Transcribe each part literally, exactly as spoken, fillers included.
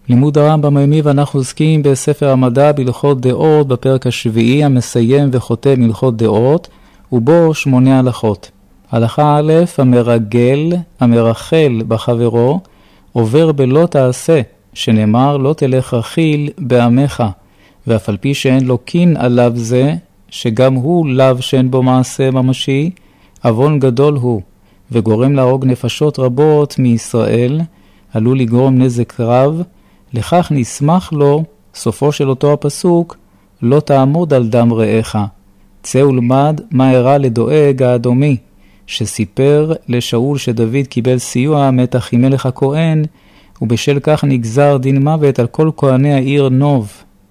לימוד הרמב"ם היומי, ואנחנו עוסקים בספר המדע בהלכות דעות בפרק השביעי המסיים וחותם הלכות דעות, ובו שמונה הלכות. הלכה א', המרגל, המרחל בחברו, עובר בלא תעשה, שנאמר לא תלך רכיל בעמך, ואף על פי שאין לו קין עליו זה, שגם הוא לאו שאין בו מעשה ממשי, עוון גדול הוא, וגורם להרוג נפשות רבות מישראל, עלול לגרום נזק רב, לכך נשמח לו, סופו של אותו הפסוק, לא תעמוד על דם רעך. צא ולמד מה הראה לדואג האדומי, שסיפר לשאול שדוד קיבל סיוע מאת אחימלך הכהן, ובשל כך נגזר דין מוות על כל כהני העיר נוב.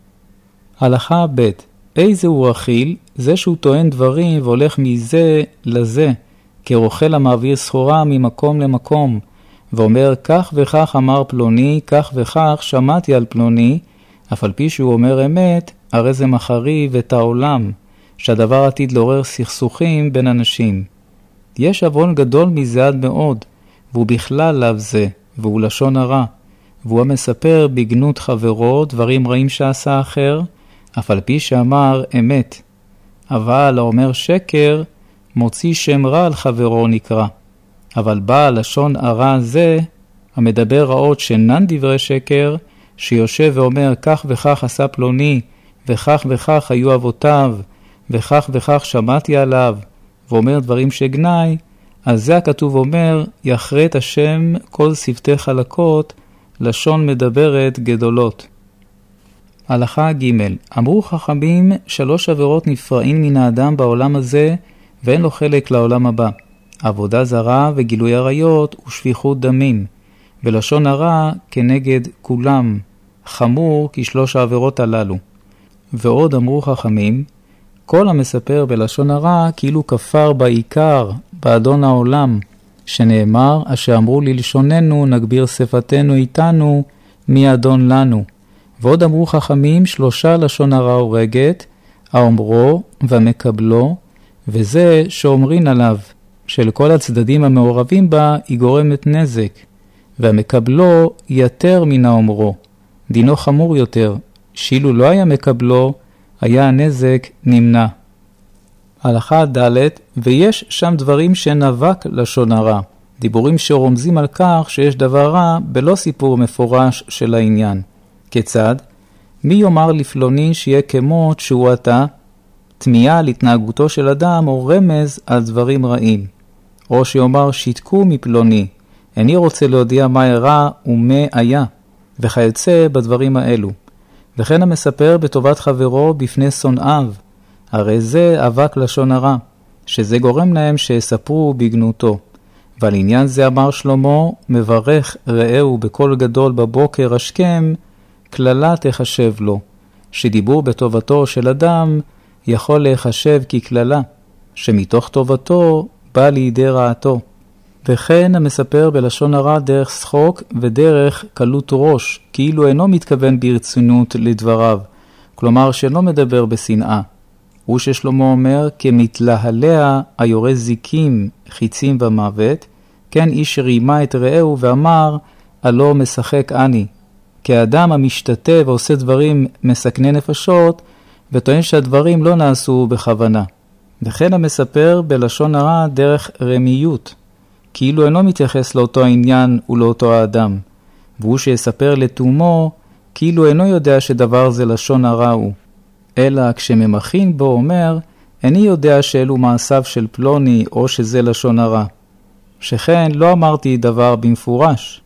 הלכה ב' איזה הוא רכיל? זה שהוא טוען דברים והולך מזה לזה, כרוכל המעביר סחורה ממקום למקום, ואומר כך וכך אמר פלוני, כך וכך שמעתי על פלוני, אף על פי שהוא אומר אמת, הרי זה מחריב את העולם, שהדבר עתיד לעורר סכסוכים בין אנשים. יש עוון גדול מזה עד מאוד, והוא בכלל לאו זה, והוא לשון הרע, והוא המספר בגנות חברו דברים רעים שעשה אחר, אף על פי שאמר אמת. אבל האומר שקר, מוציא שם רע על חברו נקרא. אבל בא לשון הרע זה, המדבר רעות שנן דברי שקר, שיושב ואומר כך וכך עשה פלוני, וכך וכך היו אבותיו, וכך וכך שמעתי עליו, ואומר דברים שגנאי, אז זה הכתוב אומר, יחרט השם כל שפתי חלקות, לשון מדברת גדולות. הלכה ג' אמרו חכמים, שלוש עבירות נפרעים מן האדם בעולם הזה, ואין לו חלק לעולם הבא. עבודה זרה וגילוי עריות ושפיכות דמים, ולשון הרע כנגד כולם, חמור כשלוש העבירות הללו. ועוד אמרו חכמים, כל המספר בלשון הרע כאילו כפר בעיקר, באדון העולם, שנאמר, אשר אמרו ללשוננו נגביר שפתנו איתנו, מי אדון לנו. ועוד אמרו חכמים, שלושה לשון הרע הורגת, האומרו והמקבלו, וזה שאומרין עליו, שלכל הצדדים המעורבים בה היא גורמת נזק, והמקבלו יותר מן האומרו. דינו חמור יותר, שאילו לא היה מקבלו, היה הנזק נמנע. הלכה ד' ויש שם דברים שנבק לשון הרע, דיבורים שרומזים על כך שיש דבר רע בלא סיפור מפורש של העניין. כיצד? מי יאמר לפלוני שיהיה כמות שהוא אתה? תמיהה על התנהגותו של אדם או רמז על דברים רעים. או שיאמר שתקו מפלוני, איני רוצה להודיע מה אירע ומה היה, וכיוצא בדברים האלו. וכן המספר בטובת חברו בפני שונאיו, הרי זה אבק לשון הרע, שזה גורם להם שיספרו בגנותו. ועל עניין זה אמר שלמה, מברך רעהו בקול גדול בבוקר השכם, כללה תחשב לו, שדיבור בטובתו של אדם יכול להיחשב ככללה, שמתוך טובתו בא לידי רעתו. וכן המספר בלשון הרע דרך שחוק ודרך קלות ראש, כאילו אינו מתכוון ברצינות לדבריו, כלומר שלא מדבר בשנאה. הוא ששלמה אומר, כמתלהליה היורה זיקים, חיצים ומוות, כן איש רימה את רעהו ואמר, הלא משחק אני. כאדם המשתתה ועושה דברים מסכני נפשות, וטוען שהדברים לא נעשו בכוונה. וכן המספר בלשון הרע דרך רמיות, כאילו אינו מתייחס לאותו העניין ולאותו האדם, והוא שיספר לתומו, כאילו אינו יודע שדבר זה לשון הרע הוא, אלא כשממחין בו אומר, איני יודע שאלו מעשיו של פלוני או שזה לשון הרע. שכן לא אמרתי דבר במפורש.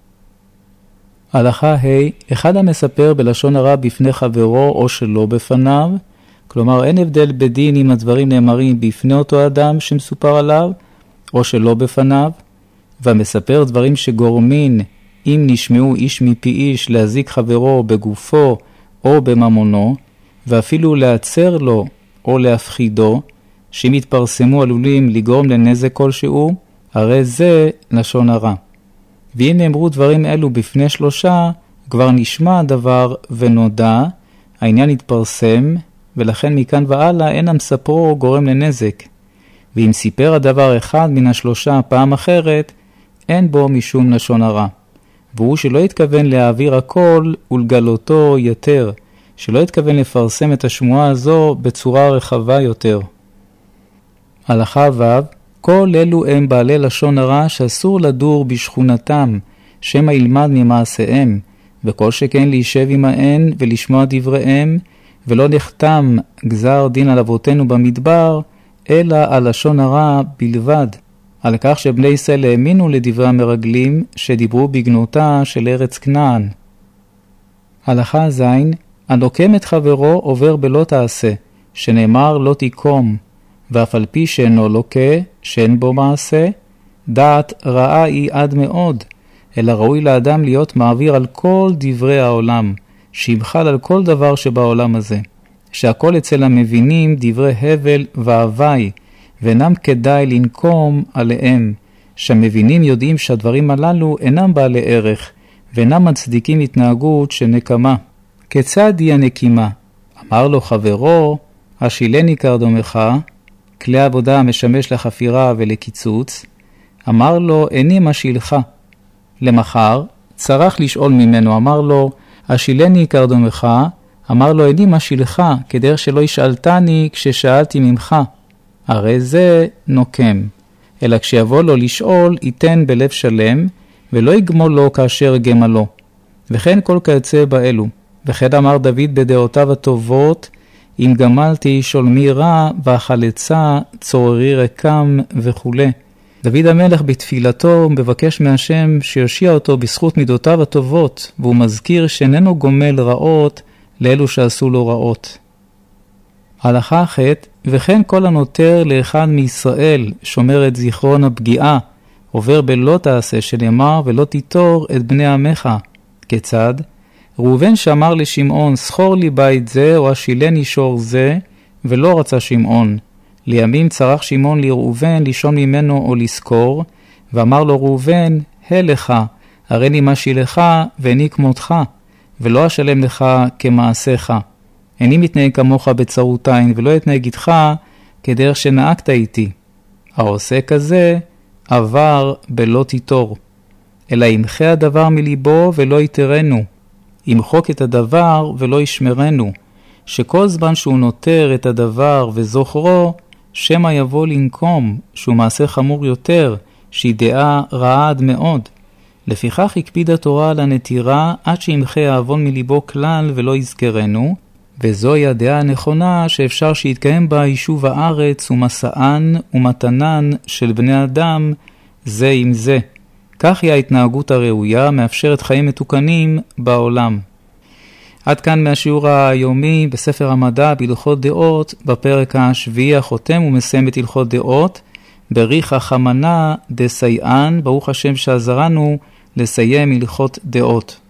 הלכה ה' אחד המספר בלשון הרע בפני חברו או שלא בפניו, כלומר אין הבדל בדין אם הדברים נאמרים בפני אותו אדם שמסופר עליו, או שלא בפניו, והמספר דברים שגורמין אם נשמעו איש מפי איש להזיק חברו בגופו או בממונו, ואפילו להצר לו או להפחידו, שאם יתפרסמו עלולים לגרום לנזק כלשהו, הרי זה לשון הרע. ואם נאמרו דברים אלו בפני שלושה, כבר נשמע הדבר ונודע, העניין יתפרסם, ולכן מכאן והלאה אין המספרו גורם לנזק. ואם סיפר הדבר אחד מן השלושה פעם אחרת, אין בו משום לשון הרע. והוא שלא התכוון להעביר הכל ולגלותו יותר, שלא התכוון לפרסם את השמועה הזו בצורה רחבה יותר. הלכה ו' כל אלו הם בעלי לשון הרע שאסור לדור בשכונתם, שמא ילמד ממעשיהם, וכל שכן להישב עמהן ולשמוע דבריהם, ולא נחתם גזר דין על אבותינו במדבר, אלא על לשון הרע בלבד, על כך שבני ישראל האמינו לדברי המרגלים שדיברו בגנותה של ארץ כנען. הלכה ז' הנוקם את חברו עובר בלא תעשה, שנאמר לא תיקום, ואף על פי שאינו לוקה, שאין בו מעשה, דעת רעה היא עד מאוד, אלא ראוי לאדם להיות מעביר על כל דברי העולם, שימחל על כל דבר שבעולם הזה, שהכל אצל המבינים דברי הבל והווי, ואינם כדאי לנקום עליהם, שהמבינים יודעים שהדברים הללו אינם בעלי ערך, ואינם מצדיקים התנהגות שנקמה. כיצד היא הנקימה? אמר לו חברו, השילני קרדומך, כלי עבודה המשמש לחפירה ולקיצוץ, אמר לו, איני משילך. למחר, צריך לשאול ממנו, אמר לו, השילני קרדומך, אמר לו, איני משילך, כדרך שלא ישאלתני כששאלתי ממך. הרי זה נוקם. אלא כשיבוא לו לשאול, ייתן בלב שלם, ולא יגמול לו כאשר גמה לו. וכן כל כיוצא באלו. וכן אמר דוד בדעותיו הטובות, אם גמלתי שולמי רע והחלצה צוררי רקם וכו'. דוד המלך בתפילתו מבקש מהשם שיושיע אותו בזכות מידותיו הטובות, והוא מזכיר שאיננו גומל רעות לאלו שעשו לו רעות. הלכה ח' וכן כל הנותר לאחד מישראל שומר את זיכרון הפגיעה, עובר בלא תעשה שנאמר ולא תיתור את בני עמך. כיצד? ראובן שאמר לשמעון, סחור לי בית זה או השילני שור זה, ולא רצה שמעון. לימים צרך שמעון לראובן לישון ממנו או לזכור, ואמר לו ראובן, הלך, הרי לי משי לך ואיני כמותך, ולא אשלם לך כמעשיך. איני מתנהג כמוך בצרותיים, ולא אתנהג איתך כדרך שנהגת איתי. העושה כזה עבר בלא תיתור. אלא ימחה הדבר מליבו ולא יתרנו. ימחוק את הדבר ולא ישמרנו, שכל זמן שהוא נותר את הדבר וזוכרו, שמא יבוא לנקום, שהוא מעשה חמור יותר, שהיא דעה רעה עד מאוד. לפיכך הקפיד התורה על הנטירה עד שימחה העוון מליבו כלל ולא יזכרנו, וזוהי הדעה הנכונה שאפשר שיתקיים בה יישוב הארץ ומסען ומתנן של בני אדם זה עם זה. כך היא ההתנהגות הראויה, מאפשרת חיים מתוקנים בעולם. עד כאן מהשיעור היומי בספר המדע בהלכות דעות, בפרק השביעי החותם ומסיים את הלכות דעות, בריך החמנה דסייען, ברוך השם שעזרנו לסיים הלכות דעות.